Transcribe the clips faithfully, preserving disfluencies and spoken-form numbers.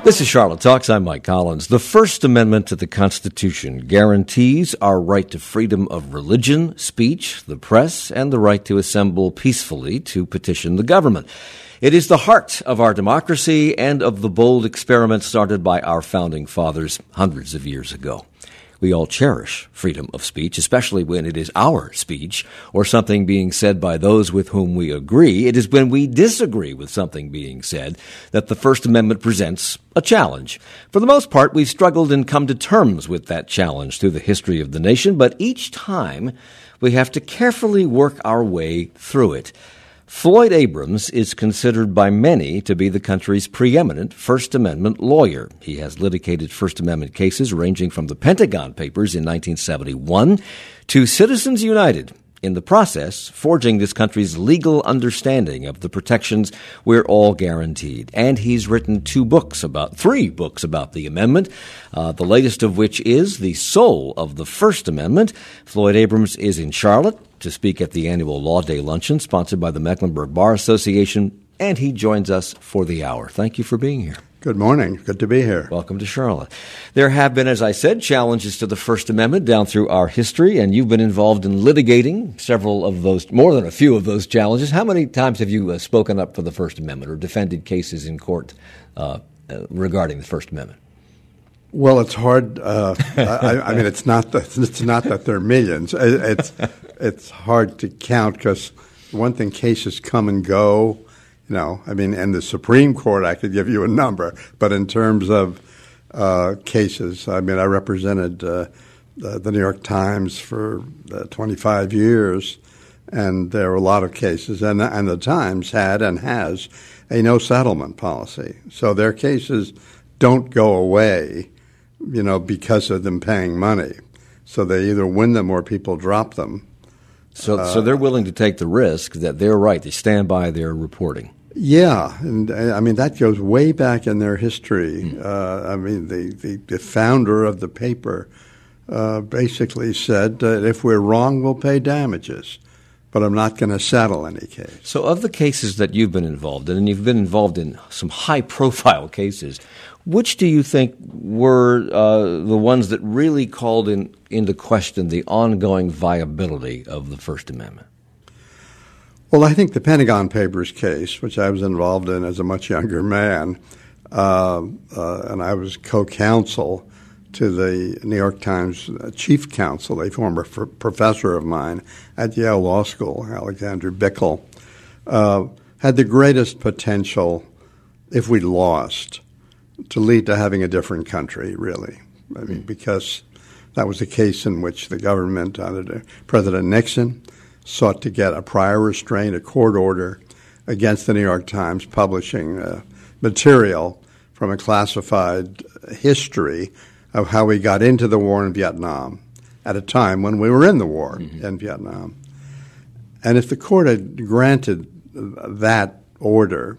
This is Charlotte Talks. I'm Mike Collins. The First Amendment to the Constitution guarantees our right to freedom of religion, speech, the press, and the right to assemble peacefully to petition the government. It is the heart of our democracy and of the bold experiment started by our founding fathers hundreds of years ago. We all cherish freedom of speech, especially when it is our speech or something being said by those with whom we agree. It is when we disagree with something being said that the First Amendment presents a challenge. For the most part, we've struggled and come to terms with that challenge through the history of the nation, but each time we have to carefully work our way through it. Floyd Abrams is considered by many to be the country's preeminent First Amendment lawyer. He has litigated First Amendment cases ranging from the Pentagon Papers in nineteen seventy-one to Citizens United, in the process forging this country's legal understanding of the protections we're all guaranteed. And he's written two books about, three books about the amendment, uh, the latest of which is The Soul of the First Amendment. Floyd Abrams is in Charlotte to speak at the annual Law Day Luncheon sponsored by the Mecklenburg Bar Association, and he joins us for the hour. Thank you for being here. Good morning. Good to be here. Welcome to Charlotte. There have been, as I said, challenges to the First Amendment down through our history, and you've been involved in litigating several of those, more than a few of those challenges. How many times have you uh, spoken up for the First Amendment or defended cases in court uh, uh, regarding the First Amendment? Well, it's hard. Uh, I, I mean, it's not that it's not that there are millions. It's it's hard to count because one thing, cases come and go. You know, I mean, and the Supreme Court, I could give you a number, but in terms of uh, cases, I mean, I represented uh, the, the New York Times for uh, twenty-five years, and there were a lot of cases, and and the Times had and has a no settlement policy, so their cases don't go away, you know, because of them paying money. So they either win them or people drop them. So, uh, so they're willing to take the risk that they're right. They stand by their reporting. Yeah, and I mean that goes way back in their history. Mm. Uh, I mean, the, the, the founder of the paper uh, basically said that if we're wrong, we'll pay damages, but I'm not going to settle any case. So, of the cases that you've been involved in, and you've been involved in some high-profile cases, which do you think were uh, the ones that really called in, into question the ongoing viability of the First Amendment? Well, I think the Pentagon Papers case, which I was involved in as a much younger man, uh, uh, and I was co-counsel to the New York Times chief counsel, a former f- professor of mine at Yale Law School, Alexander Bickel, uh, had the greatest potential, if we lost, to lead to having a different country, really. I mean, because that was a case in which the government, under President Nixon, sought to get a prior restraint, a court order, against the New York Times publishing uh, material from a classified history of how we got into the war in Vietnam at a time when we were in the war mm-hmm. in Vietnam. And if the court had granted that order,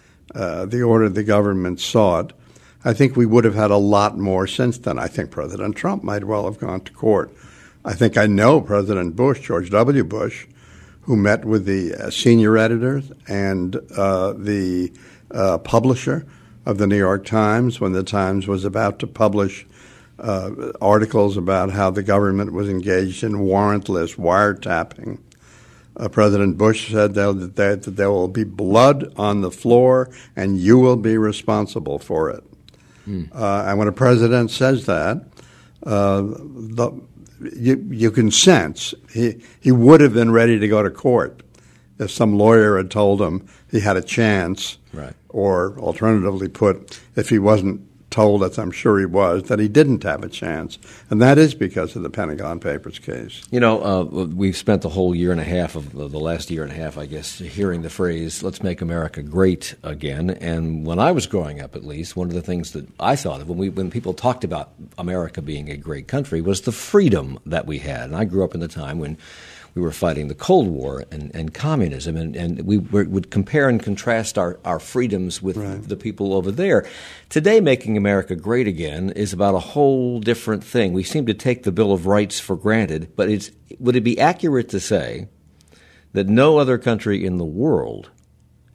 uh, the order the government sought, I think we would have had a lot more since then. I think President Trump might well have gone to court. I think I know President Bush, George W. Bush, who met with the uh, senior editors and uh, the uh, publisher of the New York Times when the Times was about to publish uh, articles about how the government was engaged in warrantless wiretapping. Uh, President Bush said that, that, that there will be blood on the floor and you will be responsible for it. Mm. Uh, and when a president says that, uh, the You, you can sense he, he would have been ready to go to court if some lawyer had told him he had a chance, right. Or alternatively put, if he wasn't told, as I'm sure he was, that he didn't have a chance. And that is because of the Pentagon Papers case. You know, uh, we've spent the whole year and a half of the last year and a half, I guess, hearing the phrase, let's make America great again. And when I was growing up, at least, one of the things that I thought of when we when people talked about America being a great country was the freedom that we had. And I grew up in the time when we were fighting the Cold War and, and communism, and, and we were, would compare and contrast our, our freedoms with right. the people over there. Today, making America great again is about a whole different thing. We seem to take the Bill of Rights for granted, but it's, would it be accurate to say that no other country in the world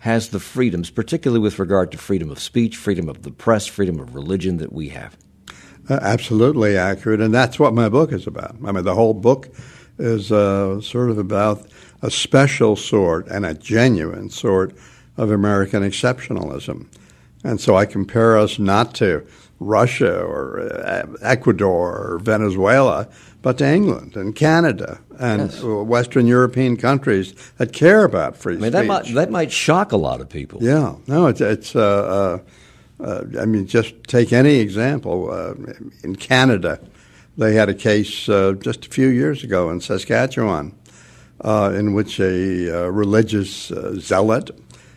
has the freedoms, particularly with regard to freedom of speech, freedom of the press, freedom of religion that we have? Uh, absolutely accurate, and that's what my book is about. I mean, the whole book is uh, sort of about a special sort and a genuine sort of American exceptionalism. And so I compare us not to Russia or uh, Ecuador or Venezuela, but to England and Canada and yes. Western European countries that care about free I mean, speech. That might, that might shock a lot of people. Yeah. No, it's, it's uh, uh, uh, I mean, just take any example. Uh, in Canada, they had a case uh, just a few years ago in Saskatchewan uh, in which a uh, religious uh, zealot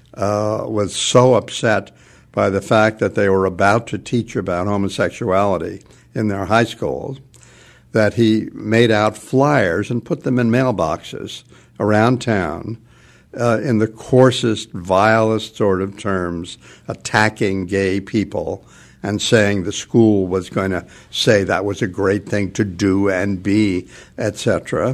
uh, was so upset by the fact that they were about to teach about homosexuality in their high schools that he made out flyers and put them in mailboxes around town uh, in the coarsest, vilest sort of terms, attacking gay people and saying the school was going to say that was a great thing to do and be, et cetera.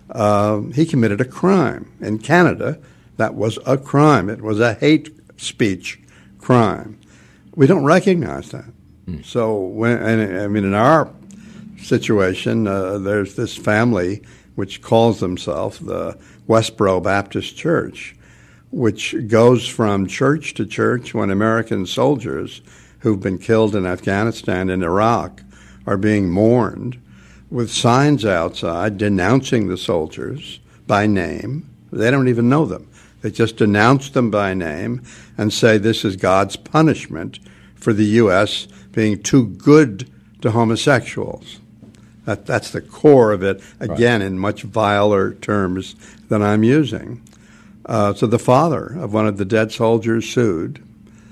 Uh, he committed a crime. In Canada, that was a crime. It was a hate speech crime. We don't recognize that. Mm. So, when, and, I mean, in our situation, uh, there's this family which calls themselves the Westboro Baptist Church, which goes from church to church when American soldiers who've been killed in Afghanistan and Iraq are being mourned, with signs outside denouncing the soldiers by name. They don't even know them. They just denounce them by name and say this is God's punishment for the U S being too good to homosexuals. That, that's the core of it, again, right. in much viler terms than I'm using. Uh, so the father of one of the dead soldiers sued,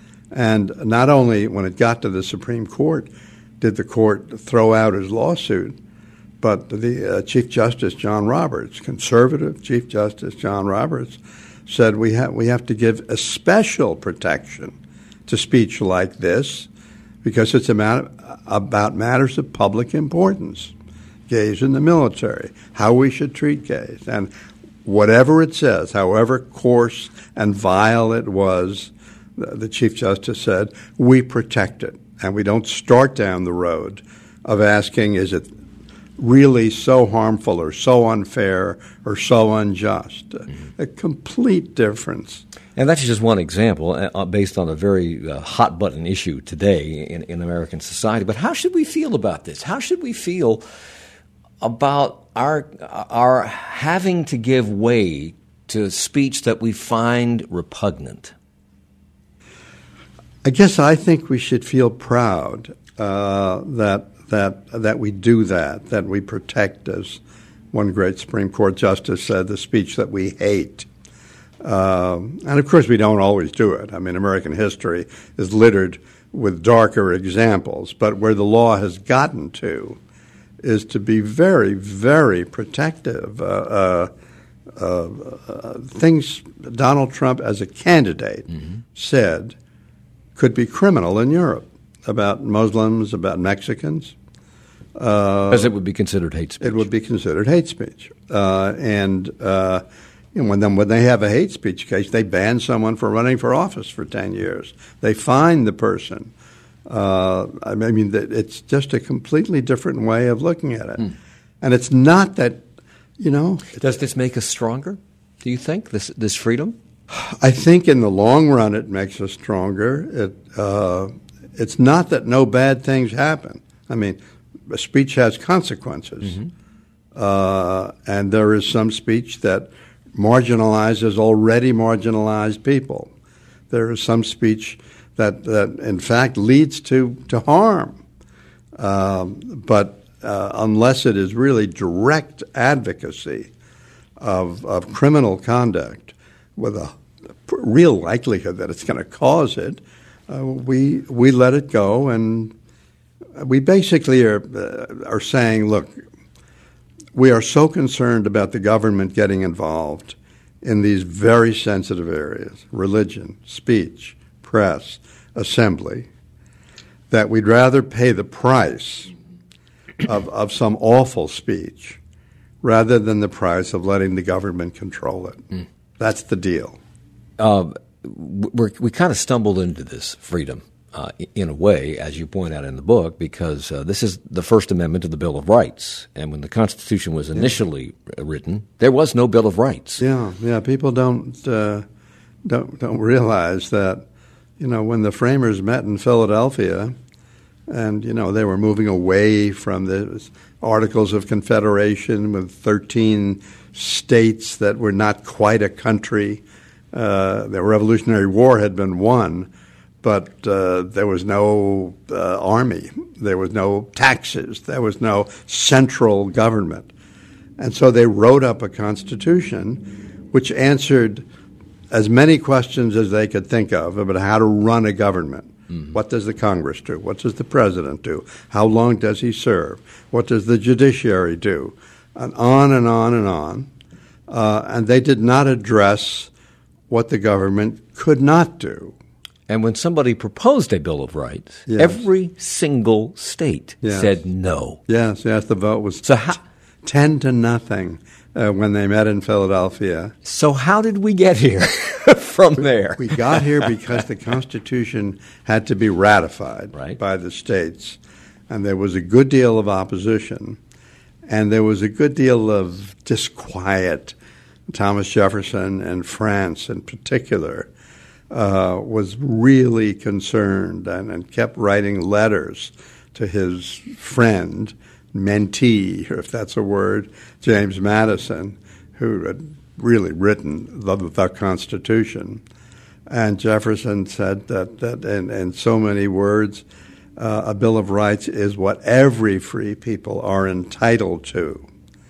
and not only when it got to the Supreme Court did the court throw out his lawsuit, but the uh, Chief Justice John Roberts, conservative Chief Justice John Roberts, said we have we have to give a special protection to speech like this because it's about, about matters of public importance, gays in the military, how we should treat gays, and whatever it says, however coarse and vile it was, the Chief Justice said, we protect it, and we don't start down the road of asking, is it really so harmful or so unfair or so unjust? Mm-hmm. A complete difference. And that's just one example uh, based on a very uh, hot-button issue today in, in American society. But how should we feel about this? How should we feel about our our having to give way to speech that we find repugnant? I guess I think we should feel proud uh, that that that we do that, that we protect, as one great Supreme Court justice said, the speech that we hate. Um, and, of course, we don't always do it. I mean, American history is littered with darker examples. But where the law has gotten to is to be very, very protective. Uh, uh, uh, uh, things Donald Trump, as a candidate, mm-hmm. said could be criminal in Europe about Muslims, about Mexicans. Uh, As it would be considered hate speech. It would be considered hate speech. Uh, and uh, you know, when, them, when they have a hate speech case, they ban someone from running for office for ten years. They fine the person. Uh, I mean, it's just a completely different way of looking at it. Mm. And it's not that, you know. Does this make us stronger, do you think, this this freedom? I think in the long run it makes us stronger. It uh, It's not that no bad things happen. I mean, speech has consequences. Mm-hmm. Uh, and there is some speech that marginalizes already marginalized people. There is some speech that, that in fact, leads to, to harm. Um, but uh, unless it is really direct advocacy of, of criminal conduct with a real likelihood that it's going to cause it, uh, we we let it go, and we basically are uh, are saying, look, we are so concerned about the government getting involved in these very sensitive areas, religion, speech, press, assembly, that we'd rather pay the price of, of some awful speech rather than the price of letting the government control it. Mm. That's the deal. Uh, we're, we kind of stumbled into this freedom uh, in a way, as you point out in the book, because uh, this is the First Amendment to the Bill of Rights. And when the Constitution was initially yeah. written, there was no Bill of Rights. Yeah, yeah. People don't uh, don't don't realize that, you know, when the framers met in Philadelphia, and you know they were moving away from the Articles of Confederation with thirteen states that were not quite a country. Uh, the Revolutionary War had been won, but uh, there was no uh, army. There was no taxes. There was no central government. And so they wrote up a constitution which answered as many questions as they could think of about how to run a government. Mm-hmm. What does the Congress do? What does the president do? How long does he serve? What does the judiciary do? And on and on and on. Uh, and they did not address what the government could not do. And when somebody proposed a Bill of Rights, yes. every single state yes. said no. Yes, yes, the vote was so how, t- ten to nothing uh, when they met in Philadelphia. So how did we get here from there? We got here because the Constitution had to be ratified right. by the states, and there was a good deal of opposition, and there was a good deal of disquiet. Thomas Jefferson and France in particular uh, was really concerned and, and kept writing letters to his friend, mentee, if that's a word, James Madison, who had really written the, the Constitution. And Jefferson said that, that in, in so many words, uh, a Bill of Rights is what every free people are entitled to.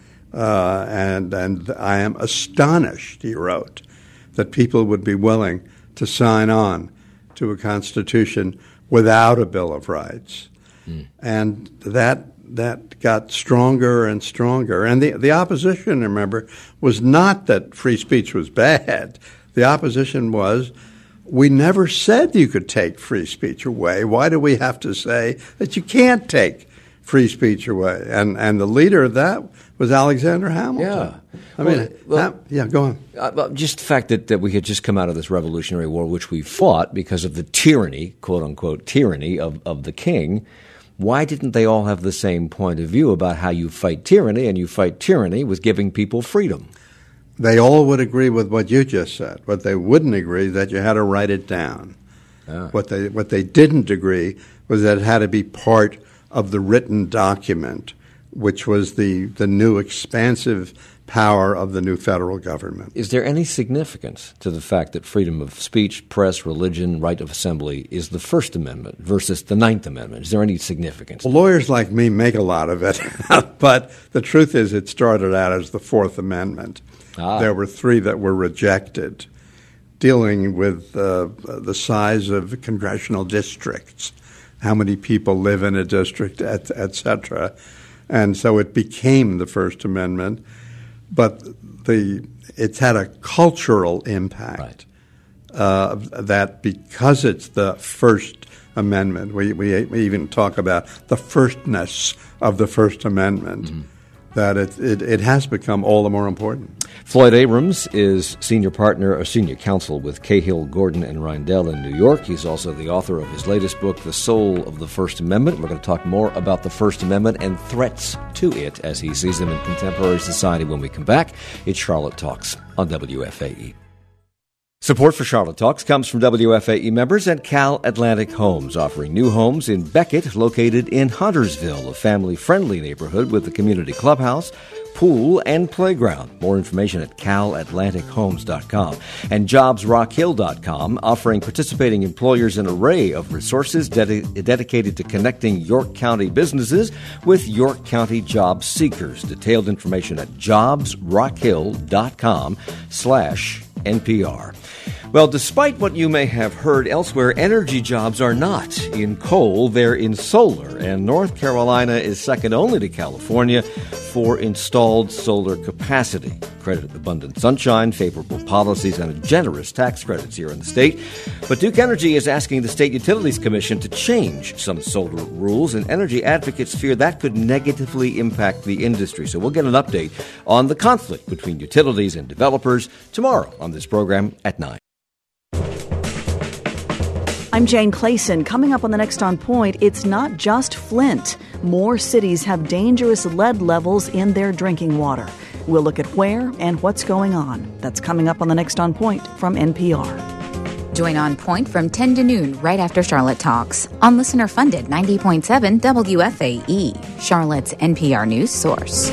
Uh, and and I am astonished, he wrote, that people would be willing to sign on to a Constitution without a Bill of Rights. Mm. And that that got stronger and stronger. And the, the opposition, remember, was not that free speech was bad. The opposition was, we never said you could take free speech away. Why do we have to say that you can't take free speech away? And and the leader of that was Alexander Hamilton. Yeah. I mean, well, well, that, yeah, go on. Uh, just the fact that, that we had just come out of this Revolutionary War, which we fought because of the tyranny, quote-unquote tyranny, of, of the king, why didn't they all have the same point of view about how you fight tyranny, and you fight tyranny with giving people freedom? They all would agree with what you just said. What they wouldn't agree is that you had to write it down. Ah. What they what they didn't agree was that it had to be part of the written document, which was the, the new expansive power of the new federal government. Is there any significance to the fact that freedom of speech, press, religion, right of assembly is the First Amendment versus the Ninth Amendment? Is there any significance? Well, lawyers like me make a lot of it, but the truth is it started out as the Fourth Amendment. Ah. There were three that were rejected, dealing with uh, the size of congressional districts, how many people live in a district, et, et cetera. And so it became the First Amendment, but the it's had a cultural impact. Right. Uh, that because it's the First Amendment, we, we, we even talk about the firstness of the First Amendment, mm-hmm. that it, it, it has become all the more important. Floyd Abrams is senior partner or senior counsel with Cahill, Gordon, and Reindel in New York. He's also the author of his latest book, The Soul of the First Amendment. We're going to talk more about the First Amendment and threats to it as he sees them in contemporary society when we come back. It's Charlotte Talks on W F A E. Support for Charlotte Talks comes from W F A E members at Cal Atlantic Homes, offering new homes in Beckett, located in Huntersville, a family-friendly neighborhood with a community clubhouse, pool, and playground. More information at cal atlantic homes dot com. And jobs rock hill dot com, offering participating employers an array of resources ded- dedicated to connecting York County businesses with York County job seekers. Detailed information at jobs rock hill dot com slash N P R. Well, despite what you may have heard elsewhere, energy jobs are not in coal, they're in solar, and North Carolina is second only to California for installed solar capacity. Credit abundant sunshine, favorable policies, and generous tax credits here in the state. But Duke Energy is asking the State Utilities Commission to change some solar rules, and energy advocates fear that could negatively impact the industry. So we'll get an update on the conflict between utilities and developers tomorrow on this program at nine. I'm Jane Clayson. Coming up on the next On Point, it's not just Flint. More cities have dangerous lead levels in their drinking water. We'll look at where and what's going on. That's coming up on the next On Point from N P R. Join On Point from ten to noon right after Charlotte Talks on listener-funded ninety point seven W F A E, Charlotte's N P R news source.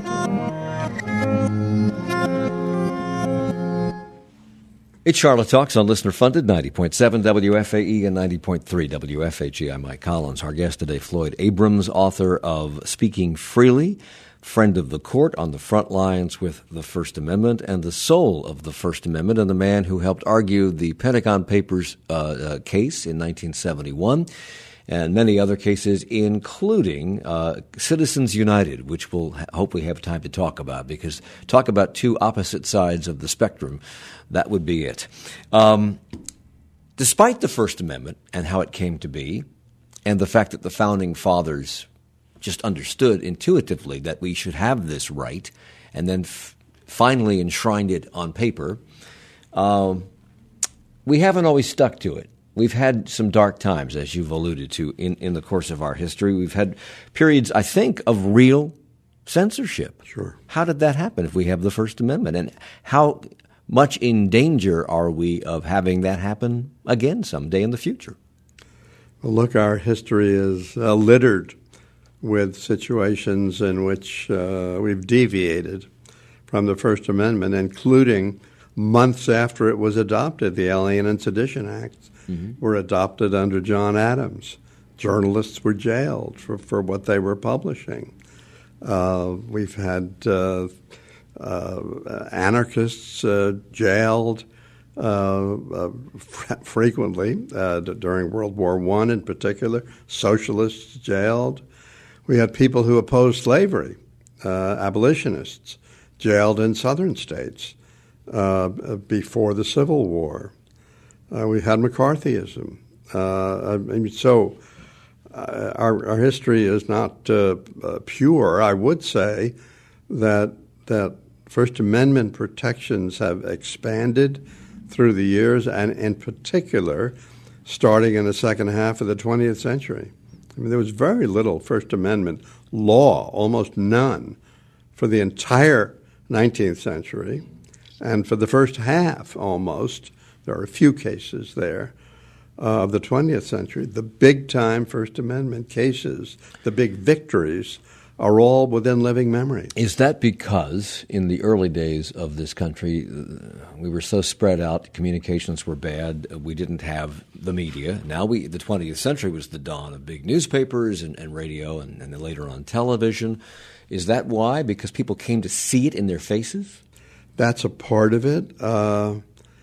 It's Charlotte Talks on listener-funded ninety point seven W F A E and ninety point three W F H E. I'm Mike Collins. Our guest today, Floyd Abrams, author of Speaking Freely, friend of the court on the front lines with the First Amendment and the soul of the First Amendment, and the man who helped argue the Pentagon Papers uh, uh, case in nineteen seventy-one and many other cases, including uh, Citizens United, which we'll ha- hopefully have time to talk about, because talk about two opposite sides of the spectrum, that would be it. Um, despite the First Amendment and how it came to be, and the fact that the Founding Fathers just understood intuitively that we should have this right, and then f- finally enshrined it on paper, um, we haven't always stuck to it. We've had some dark times, as you've alluded to, in, in the course of our history. We've had periods, I think, of real censorship. Sure. How did that happen if we have the First Amendment? And how much in danger are we of having that happen again someday in the future? Well, look, our history is uh, littered with situations in which uh, we've deviated from the First Amendment, including months after it was adopted. The Alien and Sedition Acts mm-hmm. were adopted under John Adams. Journalists were jailed for, for what they were publishing. Uh, we've had uh, uh, anarchists uh, jailed uh, uh, fr- frequently uh, d- during World War One in particular, socialists jailed. We had people who opposed slavery, uh, abolitionists, jailed in southern states uh, before the Civil War. Uh, we had McCarthyism. Uh, I mean, so uh, our, our history is not uh, uh, pure. I would say that that First Amendment protections have expanded through the years, and in particular, starting in the second half of the twentieth century. I mean, there was very little First Amendment law, almost none, for the entire nineteenth century. And for the first half, almost, there are a few cases there, uh, of the twentieth century. The big-time First Amendment cases, the big victories, are all within living memory. Is that because in the early days of this country, we were so spread out, communications were bad, we didn't have the media. Now we, the twentieth century was the dawn of big newspapers and, and radio and, and then later on television. Is that why? Because people came to see it in their faces? That's a part of it. Uh,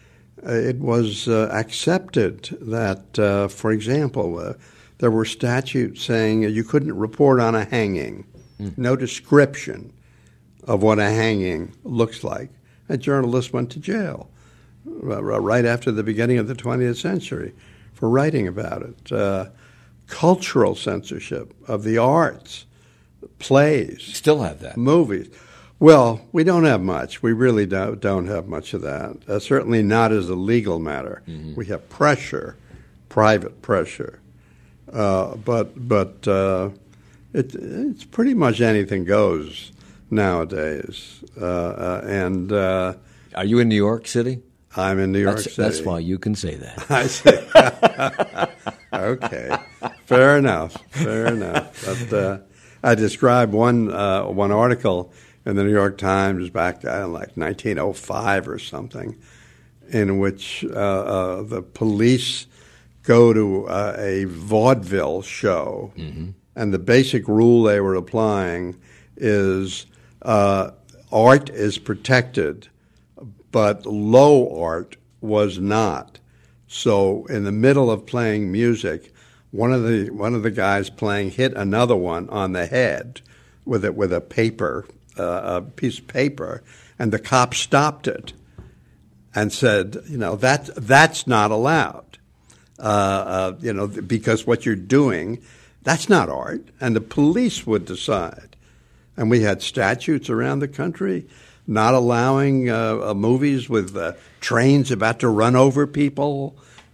it was uh, accepted that, uh, for example, uh, there were statutes saying you couldn't report on a hanging. Mm. No description of what a hanging looks like. A journalist went to jail uh, right after the beginning of the twentieth century for writing about it. Uh, cultural censorship of the arts, plays. Still have that. Movies. Well, we don't have much. We really don't, don't have much of that. Uh, certainly not as a legal matter. Mm-hmm. We have pressure, private pressure. Uh, but but uh, it, it's pretty much anything goes nowadays. Uh, uh, and uh, are you in New York City? I'm in New York that's, City. That's why you can say that. I see. Okay, fair enough. Fair enough. But uh, I described one uh, one article in the New York Times back in like nineteen oh five or something, in which uh, uh, the police go to uh, a vaudeville show, mm-hmm. and the basic rule they were applying is uh, art is protected, but low art was not. So in the middle of playing music, one of the one of the guys playing hit another one on the head with it with a paper, uh, a piece of paper, and the cop stopped it and said, you know, that that's not allowed. Uh, uh, you know, because what you're doing, that's not art, and the police would decide. And we had statutes around the country not allowing uh, uh, movies with uh, trains about to run over people,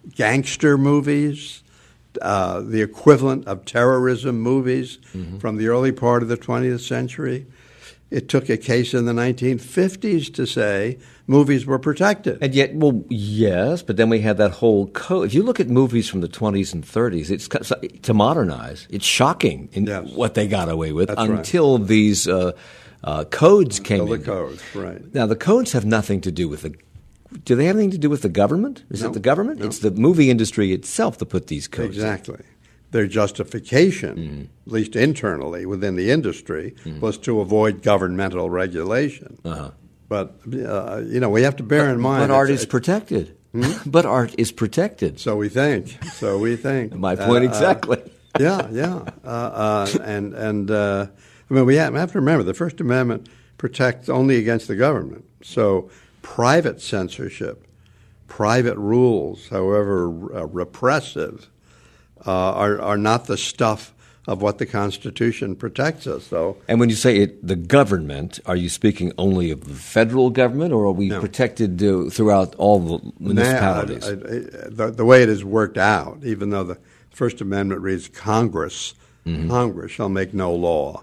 gangster movies, uh, the equivalent of terrorism movies mm-hmm. from the early part of the twentieth century. It took a case in the nineteen fifties to say movies were protected. And yet, well, yes, but then we had that whole code. If you look at movies from the twenties and thirties, it's to modernize. It's shocking in yes. what they got away with That's until right. these uh, uh, codes came until in. the codes, right. Now, the codes have nothing to do with the – do they have anything to do with the government? Is no, it the government? No. It's the movie industry itself that put these codes Exactly. in. Their justification, mm-hmm. at least internally within the industry, mm-hmm. was to avoid governmental regulation. Uh-huh. But, uh, you know, we have to bear but, in mind. But art is protected. Hmm? But art is protected. So we think. So we think. My point uh, exactly. Uh, yeah, yeah. Uh, uh, and, and uh, I mean, we have, we have to remember the First Amendment protects only against the government. So private censorship, private rules, however uh, repressive, uh, are, are not the stuff of what the Constitution protects us, though. And when you say it, the government, are you speaking only of the federal government, or are we no. protected uh, throughout all the municipalities? Now, I, I, the, the way it is worked out, even though the First Amendment reads Congress, mm-hmm. Congress shall make no law.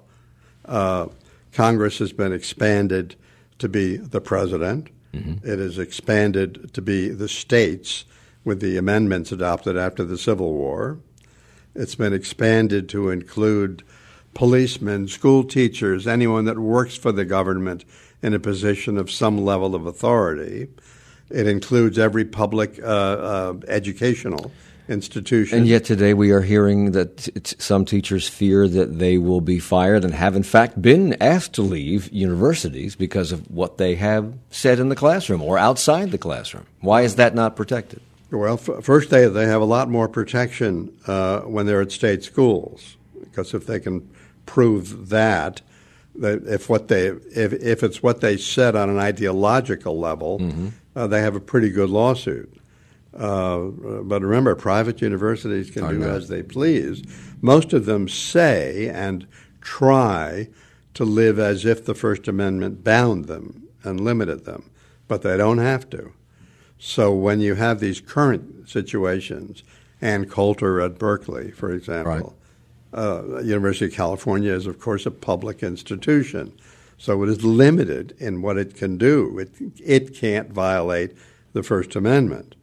Uh, Congress has been expanded to be the president. Mm-hmm. It is expanded to be the states with the amendments adopted after the Civil War. It's been expanded to include policemen, school teachers, anyone that works for the government in a position of some level of authority. It includes every public uh, uh, educational institution. And yet today we are hearing that t- some teachers fear that they will be fired and have in fact been asked to leave universities because of what they have said in the classroom or outside the classroom. Why is that not protected? Well, f- first, they they have a lot more protection uh, when they're at state schools, because if they can prove that, that if what they if if it's what they said on an ideological level, mm-hmm. uh, they have a pretty good lawsuit. Uh, but remember, private universities can do as they please. Most of them say and try to live as if the First Amendment bound them and limited them, but they don't have to. So when you have these current situations, Ann Coulter at Berkeley, for example, right. uh, University of California is, of course, a public institution. So it is limited in what it can do. It, it can't violate the First Amendment.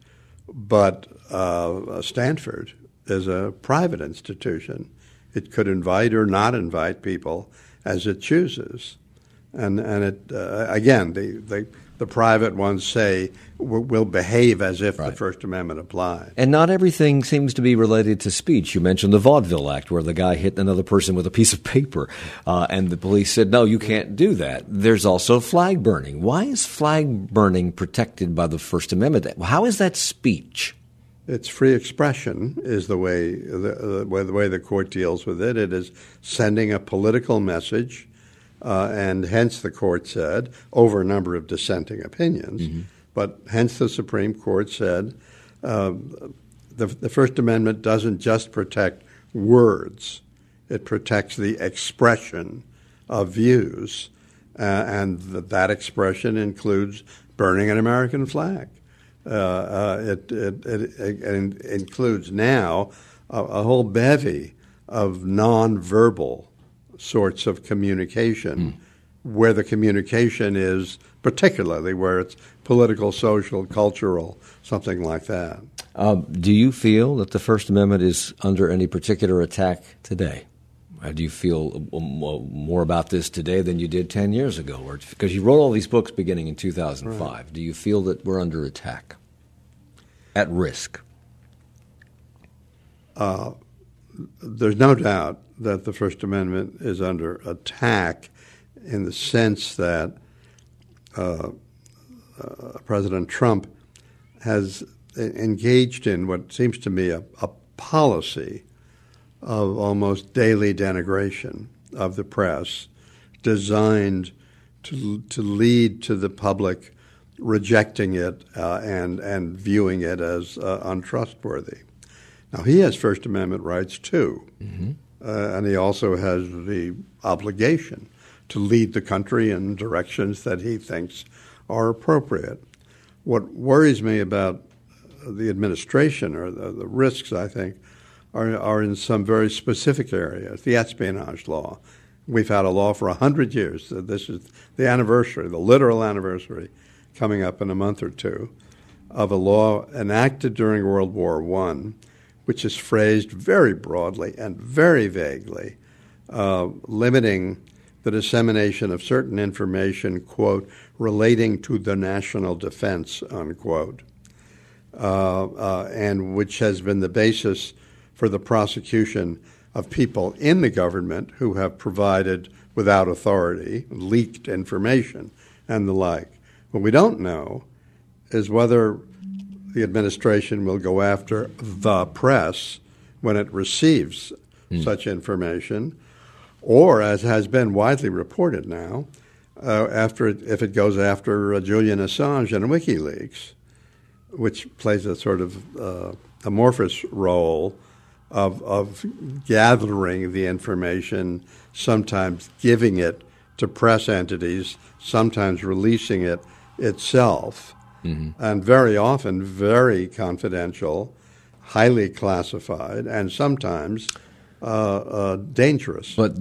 But uh, Stanford is a private institution. It could invite or not invite people as it chooses. And, and it uh, again, the, the The private ones say will behave as if right. the First Amendment applied. And not everything seems to be related to speech. You mentioned the Vaudeville Act, where the guy hit another person with a piece of paper, uh, and the police said, no, you can't do that. There's also flag burning. Why is flag burning protected by the First Amendment? How is that speech? It's free expression is the way the, uh, the way the court deals with it. It is sending a political message. Uh, and hence the court said, over a number of dissenting opinions, mm-hmm. but hence the Supreme Court said uh, the, the First Amendment doesn't just protect words. It protects the expression of views, uh, and th- that expression includes burning an American flag. Uh, uh, it, it, it, it includes now a, a whole bevy of nonverbal sorts of communication, mm. where the communication is particularly where it's political, social, cultural, something like that. Um, do you feel that the First Amendment is under any particular attack today? Or do you feel more about this today than you did ten years ago? Or, because you wrote all these books beginning in two thousand five. Right. Do you feel that we're under attack, at risk? Uh, there's no doubt that the First Amendment is under attack in the sense that uh, uh, President Trump has engaged in what seems to me a, a policy of almost daily denigration of the press, designed to to lead to the public rejecting it uh, and and viewing it as uh, untrustworthy. Now, he has First Amendment rights too. Mm-hmm. Uh, and he also has the obligation to lead the country in directions that he thinks are appropriate. What worries me about the administration or the, the risks, I think, are, are in some very specific areas. The espionage law. We've had a law for one hundred years. This is the anniversary, the literal anniversary, coming up in a month or two, of a law enacted during World War One, which is phrased very broadly and very vaguely, uh, limiting the dissemination of certain information, quote, relating to the national defense, unquote, uh, uh, and which has been the basis for the prosecution of people in the government who have provided, without authority, leaked information and the like. What we don't know is whether the administration will go after the press when it receives mm. such information, or, as has been widely reported now, uh, after it, if it goes after uh, Julian Assange and WikiLeaks, which plays a sort of uh, amorphous role of, of gathering the information, sometimes giving it to press entities, sometimes releasing it itself, mm-hmm. and very often very confidential, highly classified, and sometimes uh, uh, dangerous. But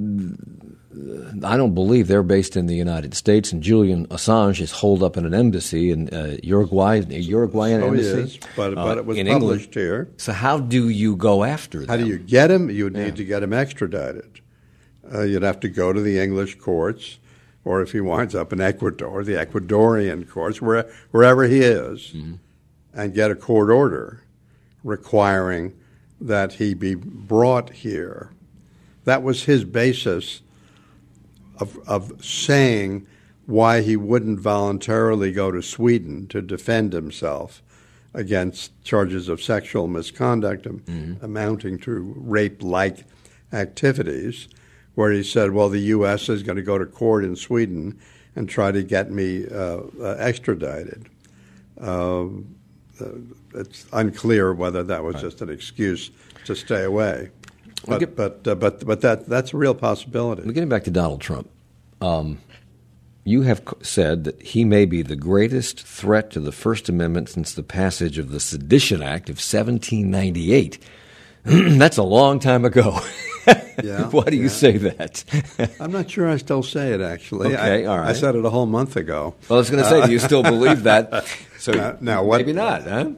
I don't believe they're based in the United States, and Julian Assange is holed up in an embassy in uh, Uruguay, a Uruguayan so embassy. He is, but, uh, but it was in published England. here. So how do you go after them? How do you get him? You would yeah. need to get him extradited. Uh, you'd have to go to the English courts, or if he winds up in Ecuador, the Ecuadorian courts, where, wherever he is, mm-hmm. and get a court order requiring that he be brought here. That was his basis of, of saying why he wouldn't voluntarily go to Sweden to defend himself against charges of sexual misconduct mm-hmm. amounting to rape-like activities, where he said, well, the U S is going to go to court in Sweden and try to get me uh, uh, extradited. Uh, it's unclear whether that was right. just an excuse to stay away. But get, but, uh, but but that that's a real possibility. Getting back to Donald Trump, um, you have said that he may be the greatest threat to the First Amendment since the passage of the Sedition Act of seventeen ninety-eight. That's a long time ago. Yeah, Why do you yeah. say that? I'm not sure I still say it, actually. Okay, I, all right. I said it a whole month ago. Well, I was going to say, uh, do you still believe that? So now, now what, maybe not, huh?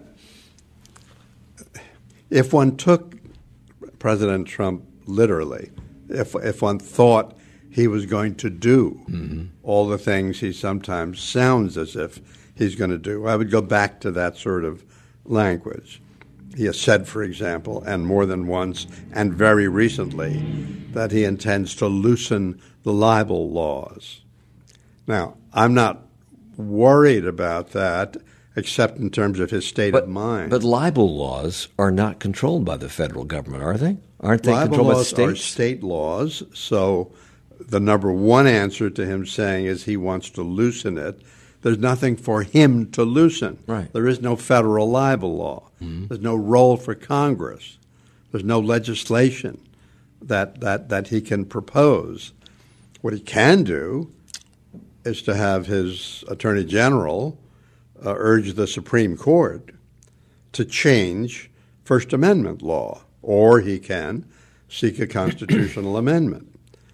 If one took President Trump literally, if if one thought he was going to do mm-hmm. all the things he sometimes sounds as if he's going to do, I would go back to that sort of language. He has said, for example, and more than once, and very recently, that he intends to loosen the libel laws. Now, I'm not worried about that, except in terms of his state but, of mind. But libel laws are not controlled by the federal government, are they? Aren't they libel controlled by the laws states? Are state laws, so the number one answer to him saying is he wants to loosen it. There's nothing for him to loosen. Right. There is no federal libel law. Mm-hmm. There's no role for Congress. There's no legislation that, that, that he can propose. What he can do is to have his Attorney General uh, urge the Supreme Court to change First Amendment law, or he can seek a constitutional amendment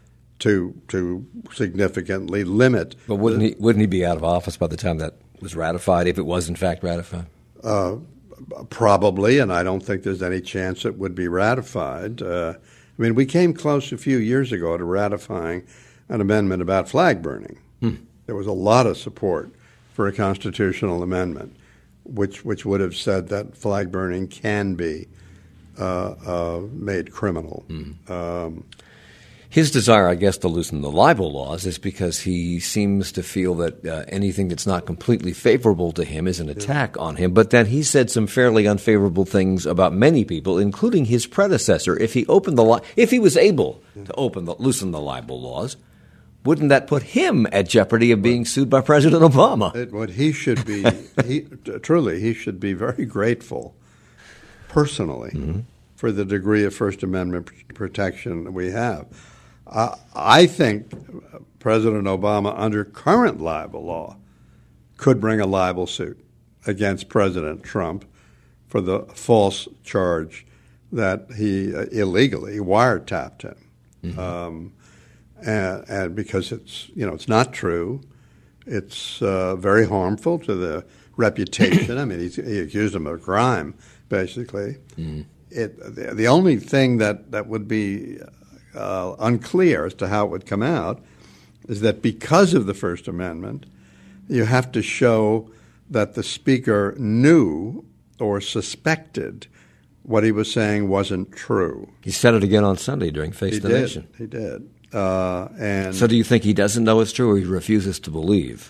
to to significantly limit. But wouldn't the, he wouldn't he be out of office by the time that was ratified, if it was in fact ratified? Uh, probably, and I don't think there's any chance it would be ratified. Uh, I mean, we came close a few years ago to ratifying an amendment about flag burning. Hmm. There was a lot of support for a constitutional amendment, which which would have said that flag burning can be uh, uh, made criminal. Hmm. Um, His desire, I guess, to loosen the libel laws is because he seems to feel that uh, anything that's not completely favorable to him is an attack yeah. on him. But then he said some fairly unfavorable things about many people, including his predecessor. If he opened the li- if he was able yeah. to open the, loosen the libel laws, wouldn't that put him at jeopardy of being sued by President Obama? It, what he should be, he, truly, he should be very grateful personally mm-hmm. for the degree of First Amendment protection we have. Uh, I think President Obama, under current libel law, could bring a libel suit against President Trump for the false charge that he uh, illegally wiretapped him. Mm-hmm. Um, and, and because it's, you know, it's not true. It's uh, very harmful to the reputation. I mean, he's, he accused him of a crime, basically. Mm-hmm. It, the, the only thing that, that would be uh, unclear as to how it would come out is that because of the First Amendment, you have to show that the speaker knew or suspected what he was saying wasn't true. He said it again on Sunday during Face he the did. Nation. He did. Uh, and so do you think he doesn't know it's true or he refuses to believe?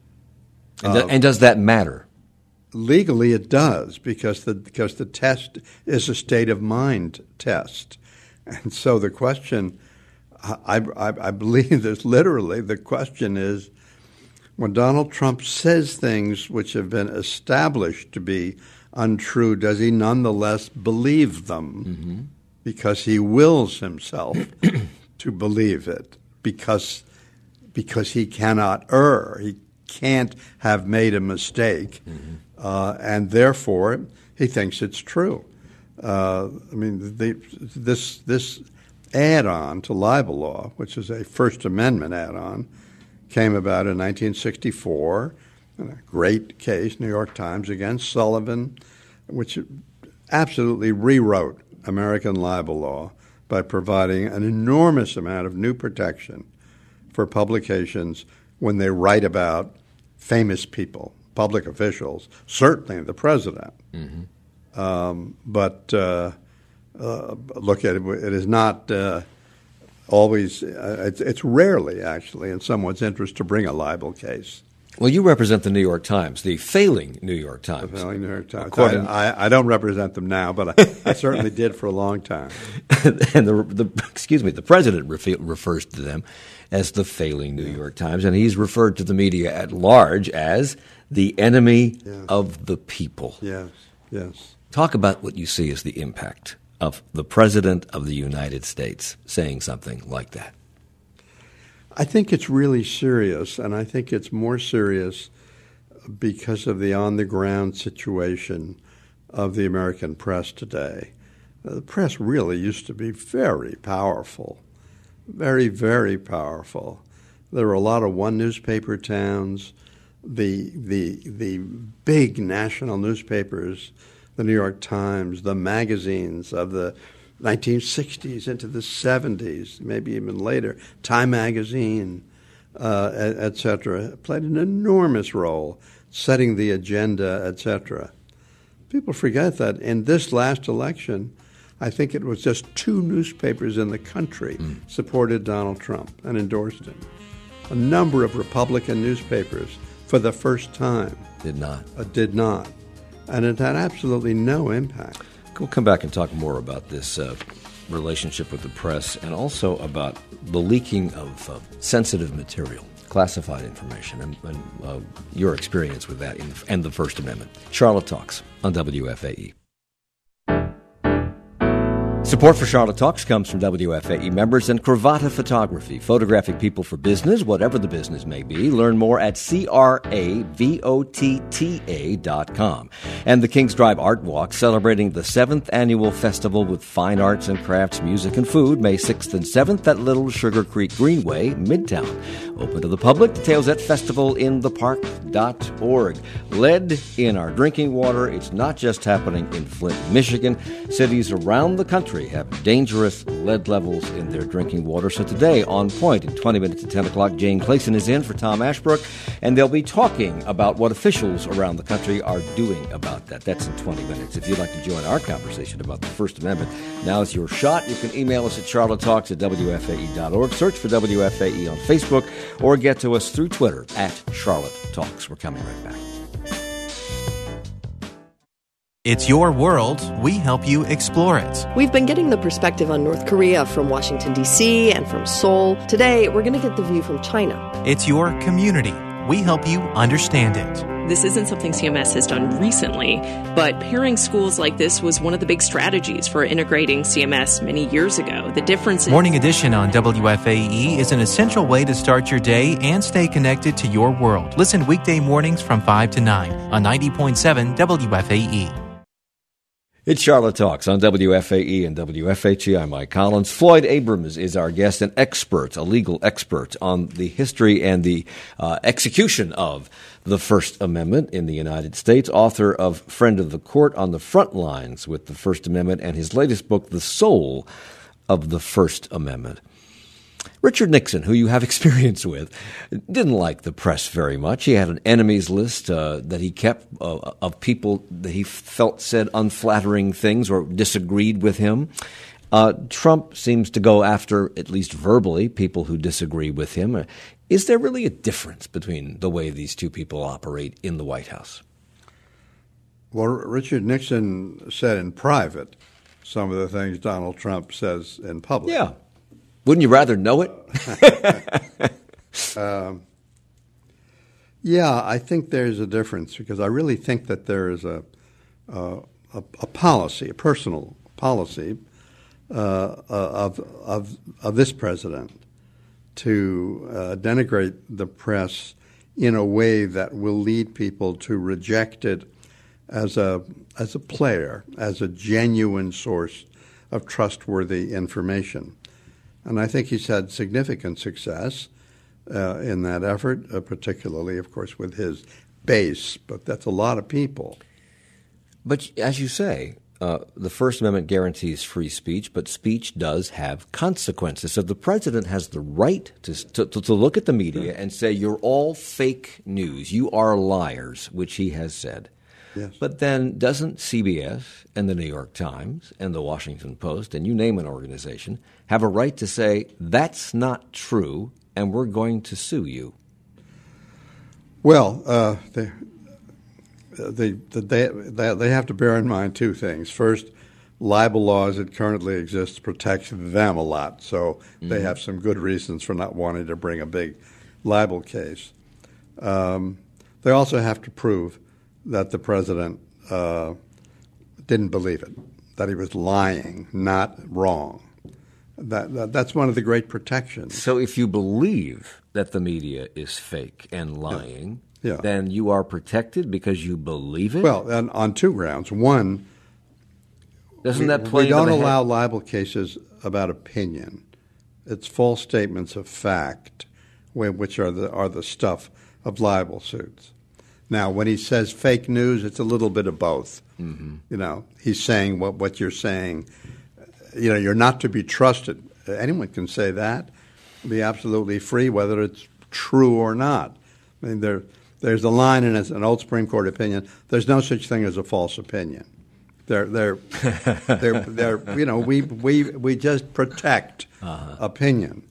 And, uh, th- and does that matter? Legally it does because the because the test is a state of mind test. And so the question, I, I, I believe there's literally, the question is, when Donald Trump says things which have been established to be untrue, does he nonetheless believe them? Mm-hmm. Because he wills himself to believe it, because because he cannot err. He can't have made a mistake, mm-hmm. uh, and therefore he thinks it's true. Uh, I mean, the, this this add-on to libel law, which is a First Amendment add-on, came about in nineteen sixty-four, in a great case, New York Times against Sullivan, which absolutely rewrote American libel law by providing an enormous amount of new protection for publications when they write about famous people, public officials, certainly the president. Mm-hmm. Um, but uh, uh, look at it, it is not uh, always, uh, it's, it's rarely actually in someone's interest to bring a libel case. Well, you represent the New York Times, the failing New York Times. The failing New York Times. I, I, I don't represent them now, but I, I certainly did for a long time. And the, the excuse me, the president refer, refers to them as the failing New yeah. York Times, and he's referred to the media at large as the enemy yes. of the people. Yes, yes. Talk about what you see as the impact of the President of the United States saying something like that. I think it's really serious, and I think it's more serious because of the on-the-ground situation of the American press today. The press really used to be very powerful, very, very powerful. There were a lot of one-newspaper towns. The, the, the big national newspapers, the New York Times, the magazines of the nineteen sixties into the seventies, maybe even later, Time Magazine, uh, et, et cetera, played an enormous role setting the agenda, et cetera. People forget that in this last election, I think it was just two newspapers in the country mm. supported Donald Trump and endorsed him. A number of Republican newspapers, for the first time, did not. Uh, did not. And it had absolutely no impact. We'll come back and talk more about this uh, relationship with the press and also about the leaking of uh, sensitive material, classified information, and, and uh, your experience with that in, and the First Amendment. Charlotte Talks on W F A E. Support for Charlotte Talks comes from W F A E members and Cravata Photography, photographing people for business, whatever the business may be. Learn more at C R A V O T T A dot com. And the Kings Drive Art Walk, celebrating the seventh Annual Festival with fine arts and crafts, music, and food, May sixth and seventh at Little Sugar Creek Greenway, Midtown. Open to the public. Details at festival in the park dot org. Lead in our drinking water. It's not just happening in Flint, Michigan. Cities around the country have dangerous lead levels in their drinking water. So today, on point, in twenty minutes to ten o'clock, Jane Clayson is in for Tom Ashbrook, and they'll be talking about what officials around the country are doing about that. That's in twenty minutes. If you'd like to join our conversation about the First Amendment, now's your shot. You can email us at charlotte talks at W F A E dot org, search for W F A E on Facebook, or get to us through Twitter at Charlotte Talks. We're coming right back. It's your world. We help you explore it. We've been getting the perspective on North Korea from Washington, D C and from Seoul. Today, we're going to get the view from China. It's your community. We help you understand it. This isn't something C M S has done recently, but pairing schools like this was one of the big strategies for integrating C M S many years ago. The difference in Morning Edition on W F A E is an essential way to start your day and stay connected to your world. Listen weekday mornings from five to nine on ninety point seven W F A E. It's Charlotte Talks on W F A E and W F H E. I'm Mike Collins. Floyd Abrams is our guest, an expert, a legal expert on the history and the uh, execution of the First Amendment in the United States, author of Friend of the Court on the Front Lines with the First Amendment, and his latest book, The Soul of the First Amendment. Richard Nixon, who you have experience with, didn't like the press very much. He had an enemies list uh, that he kept uh, of people that he felt said unflattering things or disagreed with him. Uh, Trump seems to go after, at least verbally, people who disagree with him. Is there really a difference between the way these two people operate in the White House? Well, Richard Nixon said in private some of the things Donald Trump says in public. Yeah. Wouldn't you rather know it? um, yeah, I think there's a difference because I really think that there is a a, a policy, a personal policy uh, of of of this president to uh, denigrate the press in a way that will lead people to reject it as a as a player, as a genuine source of trustworthy information. And I think he's had significant success uh, in that effort, uh, particularly, of course, with his base. But that's a lot of people. But as you say, uh, the First Amendment guarantees free speech, but speech does have consequences. So the president has the right to, to, to look at the media and say, you're all fake news. You are liars, which he has said. Yes. But then doesn't C B S and the New York Times and the Washington Post, and you name an organization, have a right to say, that's not true, and we're going to sue you? Well, uh, they, they, they, they, they have to bear in mind two things. First, libel law as it currently exists protects them a lot, so mm-hmm. they have some good reasons for not wanting to bring a big libel case. Um, they also have to prove that the president uh, didn't believe it, that he was lying, not wrong. That, that That's one of the great protections. So if you believe that the media is fake and lying, yeah. Yeah. then you are protected because you believe it? Well, and on two grounds. One, Doesn't we, that play we don't into the allow head? libel cases about opinion. It's false statements of fact, which are the are the stuff of libel suits. Now, when he says fake news, it's a little bit of both. Mm-hmm. You know, he's saying what, what you're saying. You know, you're not to be trusted. Anyone can say that, be absolutely free, whether it's true or not. I mean, there, there's a line in an old Supreme Court opinion. There's no such thing as a false opinion. They're, they're, they're, they're you know, we we we just protect uh-huh. opinion.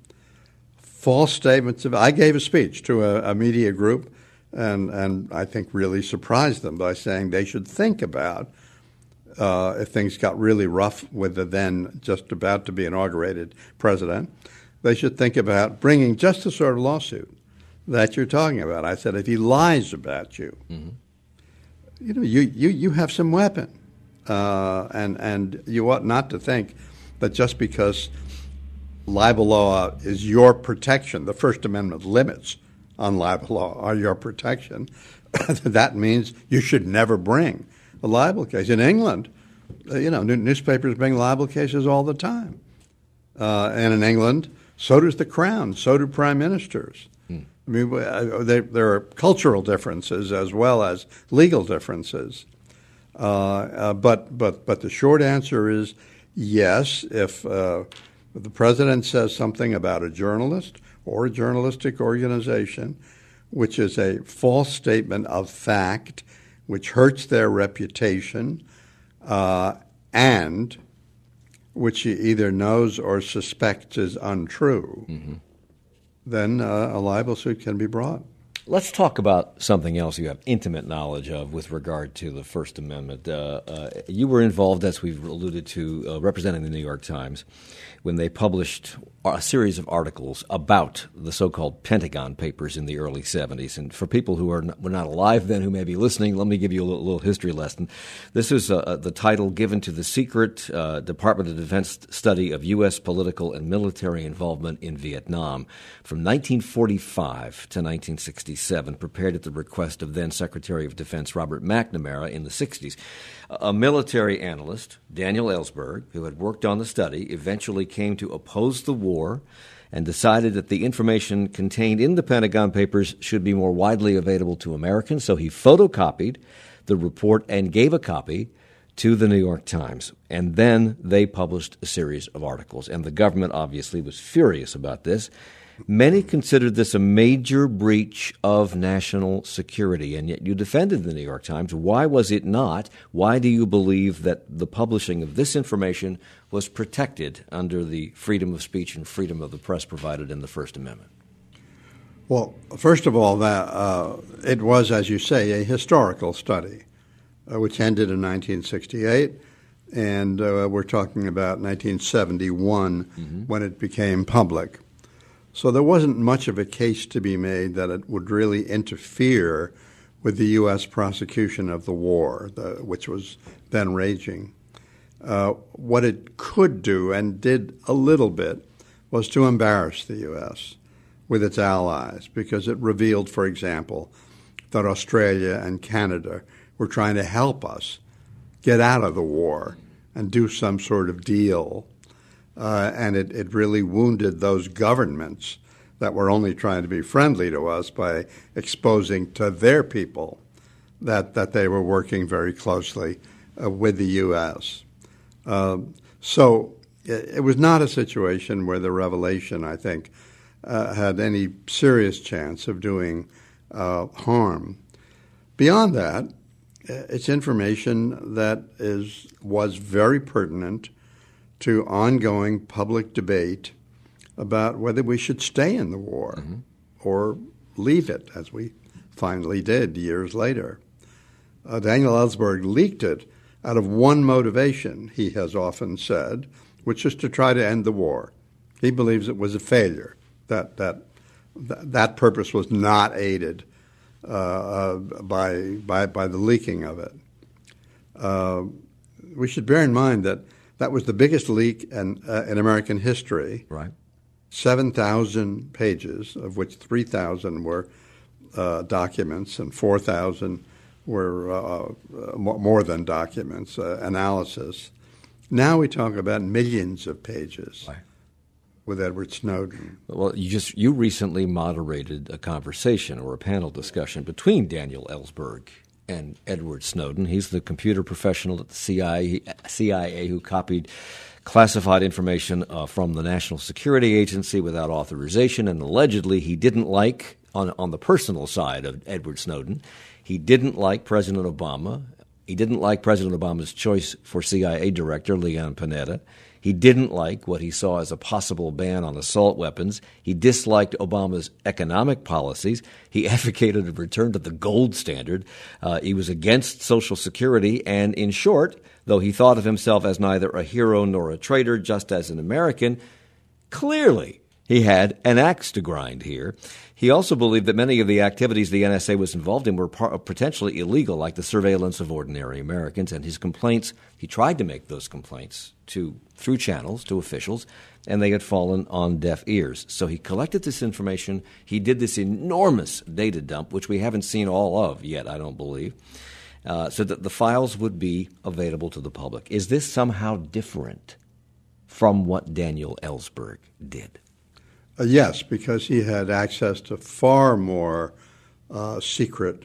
False statements of. I gave a speech to a, a media group. And and I think really surprised them by saying they should think about uh, if things got really rough with the then just about to be inaugurated president, they should think about bringing just the sort of lawsuit that you're talking about. I said, if he lies about you, mm-hmm. you know, you, you, you have some weapon, uh, and and you ought not to think that just because libel law is your protection, the First Amendment limits on libel law are your protection, that means you should never bring a libel case. In England, uh, you know, newspapers bring libel cases all the time. Uh, and in England, so does the Crown, so do prime ministers. Hmm. I mean, uh, they, there are cultural differences as well as legal differences. Uh, uh, but, but, but the short answer is yes, if, uh, if the president says something about a journalist or a journalistic organization, which is a false statement of fact, which hurts their reputation, uh, and which he either knows or suspects is untrue, mm-hmm. then uh, a libel suit can be brought. Let's talk about something else you have intimate knowledge of with regard to the First Amendment. Uh, uh, you were involved, as we've alluded to, uh, representing the New York Times when they published a series of articles about the so-called Pentagon Papers in the early seventies. And for people who are not, were not alive then who may be listening, let me give you a little, little history lesson. This is uh, the title given to the secret uh, Department of Defense study of U S political and military involvement in Vietnam from nineteen forty-five to nineteen sixty-seven, prepared at the request of then Secretary of Defense Robert McNamara in the sixties. A military analyst, Daniel Ellsberg, who had worked on the study, eventually came to oppose the war and decided that the information contained in the Pentagon Papers should be more widely available to Americans. So he photocopied the report and gave a copy to the New York Times. And then they published a series of articles. And the government obviously was furious about this. Many considered this a major breach of national security, and yet you defended the New York Times. Why was it not? Why do you believe that the publishing of this information was protected under the freedom of speech and freedom of the press provided in the First Amendment? Well, first of all, that uh, it was, as you say, a historical study, uh, which ended in nineteen sixty-eight, and uh, we're talking about nineteen seventy-one mm-hmm. when it became public. So there wasn't much of a case to be made that it would really interfere with the U S prosecution of the war, the, which was then raging. Uh, what it could do, and did a little bit, was to embarrass the U S with its allies, because it revealed, for example, that Australia and Canada were trying to help us get out of the war and do some sort of deal. Uh, and it, it really wounded those governments that were only trying to be friendly to us by exposing to their people that, that they were working very closely uh, with the U S. Uh, so it, it was not a situation where the revelation, I think, uh, had any serious chance of doing uh, harm. Beyond that, it's information that is was very pertinent to ongoing public debate about whether we should stay in the war mm-hmm. or leave it, as we finally did years later. Uh, Daniel Ellsberg leaked it out of one motivation, he has often said, which is to try to end the war. He believes it was a failure, that that that, that purpose was not aided uh, uh, by, by, by the leaking of it. Uh, we should bear in mind that that was the biggest leak in, uh, in American history. Right. seven thousand pages, of which three thousand were uh, documents and four thousand were uh, uh, more than documents, uh, analysis. Now we talk about millions of pages right. with Edward Snowden. Well, you just you recently moderated a conversation or a panel discussion between Daniel Ellsberg and Edward Snowden. He's the computer professional at the C I A, C I A who copied classified information uh, from the National Security Agency without authorization, and allegedly he didn't like, on, on the personal side of Edward Snowden, he didn't like President Obama. He didn't like President Obama's choice for C I A director, Leon Panetta. He didn't like what he saw as a possible ban on assault weapons. He disliked Obama's economic policies. He advocated a return to the gold standard. Uh, he was against Social Security. And in short, though he thought of himself as neither a hero nor a traitor, just as an American, clearly he had an axe to grind here. He also believed that many of the activities the N S A was involved in were par- potentially illegal, like the surveillance of ordinary Americans. And his complaints, he tried to make those complaints to through channels to officials, and they had fallen on deaf ears. So he collected this information. He did this enormous data dump, which we haven't seen all of yet, I don't believe, uh, so that the files would be available to the public. Is this somehow different from what Daniel Ellsberg did? Uh, yes, because he had access to far more uh, secret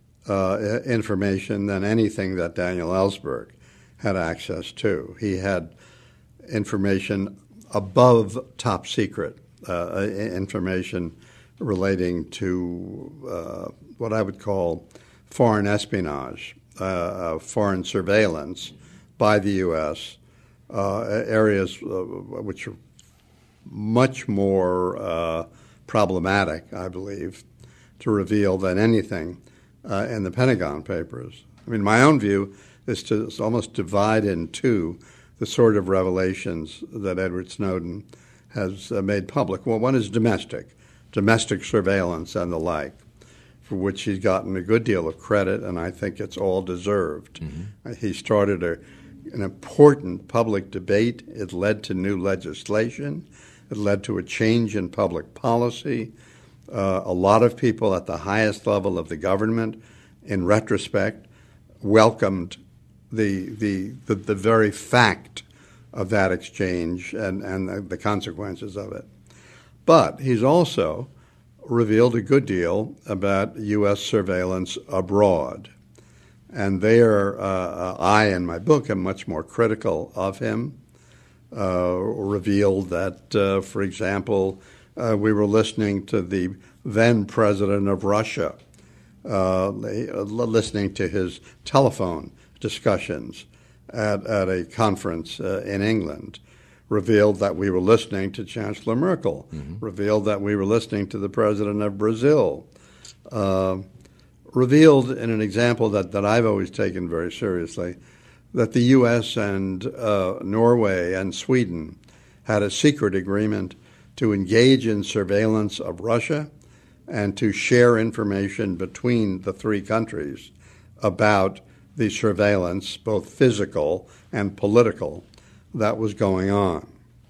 uh, information than anything that Daniel Ellsberg had access to. He had information above top secret, uh, information relating to uh, what I would call foreign espionage, uh, foreign surveillance by the U S, uh, areas uh, which are much more uh, problematic, I believe, to reveal than anything uh, in the Pentagon Papers. I mean, my own view is to almost divide in two the sort of revelations that Edward Snowden has uh, made public. Well, one is domestic, domestic surveillance and the like, for which he's gotten a good deal of credit, and I think it's all deserved. Mm-hmm. He started a, an important public debate. It led to new legislation. It led to a change in public policy. Uh, a lot of people at the highest level of the government, in retrospect, welcomed the the the, the very fact of that exchange and, and the, the consequences of it. But he's also revealed a good deal about U S surveillance abroad. And there, uh, I, in my book, am much more critical of him. Uh, revealed that, uh, for example, uh, we were listening to the then president of Russia, uh, listening to his telephone discussions at, at a conference uh, in England, revealed that we were listening to Chancellor Merkel, mm-hmm. revealed that we were listening to the president of Brazil, uh, revealed in an example that, that I've always taken very seriously, that the U S and uh, Norway and Sweden had a secret agreement to engage in surveillance of Russia and to share information between the three countries about the surveillance, both physical and political, that was going on.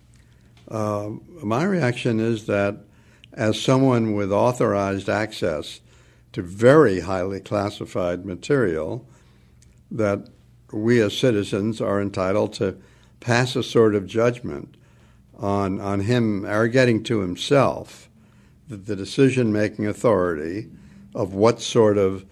Uh, my reaction is that as someone with authorized access to very highly classified material, that we as citizens are entitled to pass a sort of judgment on, on him arrogating to himself the, the decision-making authority of what sort of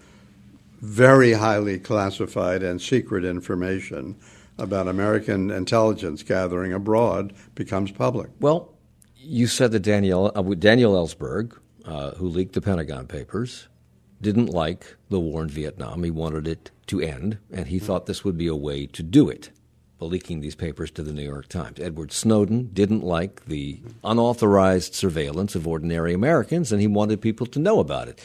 very highly classified and secret information about American intelligence gathering abroad becomes public. Well, you said that Daniel, uh, Daniel Ellsberg, uh, who leaked the Pentagon Papers, didn't like the war in Vietnam. He wanted it to end, and he thought this would be a way to do it, by leaking these papers to the New York Times. Edward Snowden didn't like the unauthorized surveillance of ordinary Americans, and he wanted people to know about it.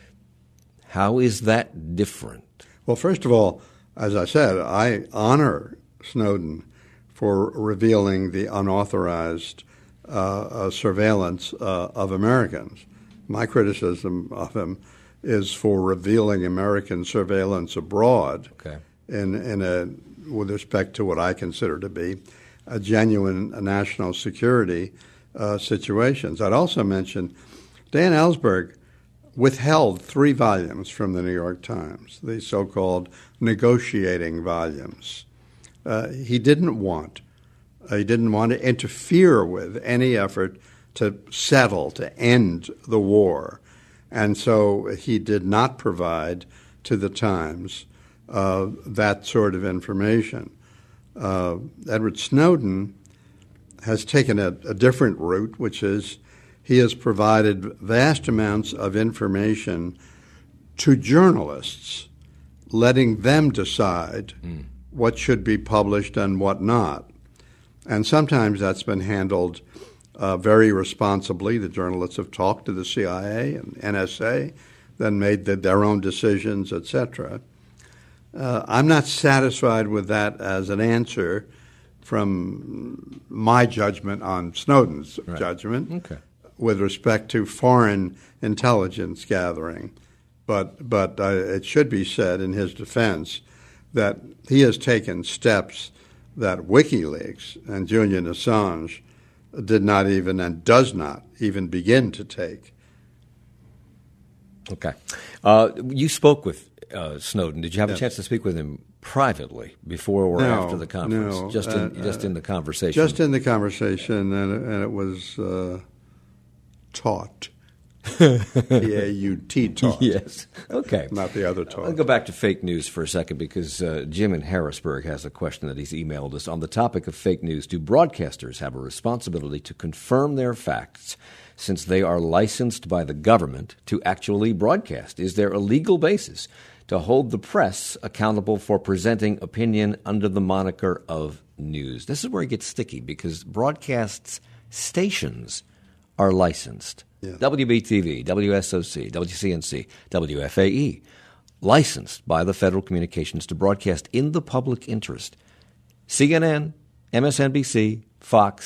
How is that different? Well, first of all, as I said, I honor Snowden for revealing the unauthorized uh, uh, surveillance uh, of Americans. My criticism of him is for revealing American surveillance abroad okay. in, in a, with respect to what I consider to be a genuine national security uh, situations. I'd also mention Dan Ellsberg withheld three volumes from the New York Times, the so-called negotiating volumes. Uh, he didn't want, uh, he didn't want to interfere with any effort to settle, to end the war. And so he did not provide to the Times uh, that sort of information. Uh, Edward Snowden has taken a, a different route, which is he has provided vast amounts of information to journalists, letting them decide mm. what should be published and what not. And sometimes that's been handled uh, very responsibly. The journalists have talked to the C I A and N S A, then made the, their own decisions, et cetera. Uh, I'm not satisfied with that as an answer from my judgment on Snowden's right. judgment. Okay. With respect to foreign intelligence gathering. But but uh, it should be said in his defense that he has taken steps that WikiLeaks and Julian Assange did not even and does not even begin to take. Okay. Uh, you spoke with uh, Snowden. Did you have yes. a chance to speak with him privately before or no, after the conference? No. Just in, uh, just in the conversation? Just in the conversation, and it, and it was... Uh, Taught. T A U T taught. Yes. Okay. Not the other taught. I'll go back to fake news for a second because uh, Jim in Harrisburg has a question that he's emailed us on the topic of fake news. Do broadcasters have a responsibility to confirm their facts since they are licensed by the government to actually broadcast? Is there a legal basis to hold the press accountable for presenting opinion under the moniker of news? This is where it gets sticky because broadcast stations are licensed. Yeah. W B T V, W S O C, W C N C, W F A E, licensed by the Federal Communications to broadcast in the public interest. C N N, M S N B C, Fox,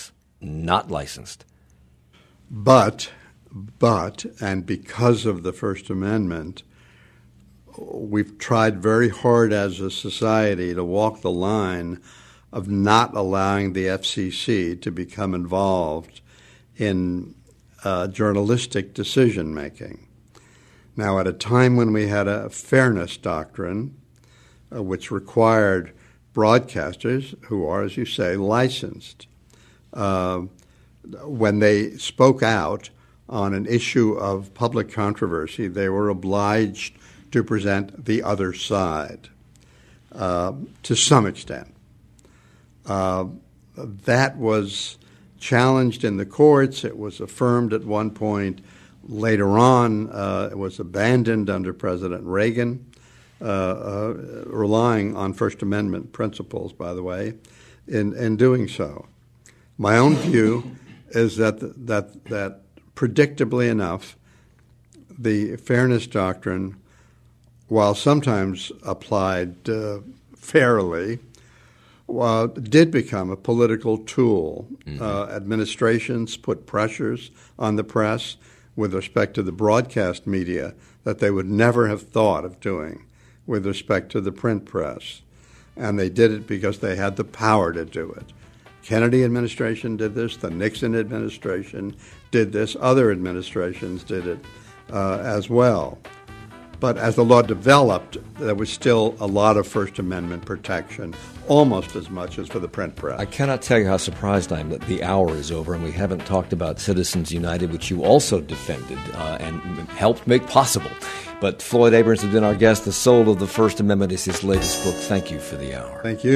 not licensed. But, but, and because of the First Amendment, we've tried very hard as a society to walk the line of not allowing the F C C to become involved in uh, journalistic decision-making. Now, at a time when we had a fairness doctrine, uh, which required broadcasters, who are, as you say, licensed, uh, when they spoke out on an issue of public controversy, they were obliged to present the other side uh, to some extent. Uh, that was challenged in the courts. It was affirmed at one point. Later on, uh, it was abandoned under President Reagan, uh, uh, relying on First Amendment principles, by the way, in, in doing so. My own view is that that that predictably enough, the fairness doctrine, while sometimes applied uh, fairly, uh, did become a political tool. Mm-hmm. Uh, administrations put pressures on the press with respect to the broadcast media that they would never have thought of doing with respect to the print press. And they did it because they had the power to do it. Kennedy administration did this. The Nixon administration did this. Other administrations did it uh, as well. But as the law developed, there was still a lot of First Amendment protection, almost as much as for the print press. I cannot tell you how surprised I am that the hour is over and we haven't talked about Citizens United, which you also defended uh, and helped make possible. But Floyd Abrams has been our guest. The Soul of the First Amendment is his latest book. Thank you for the hour. Thank you.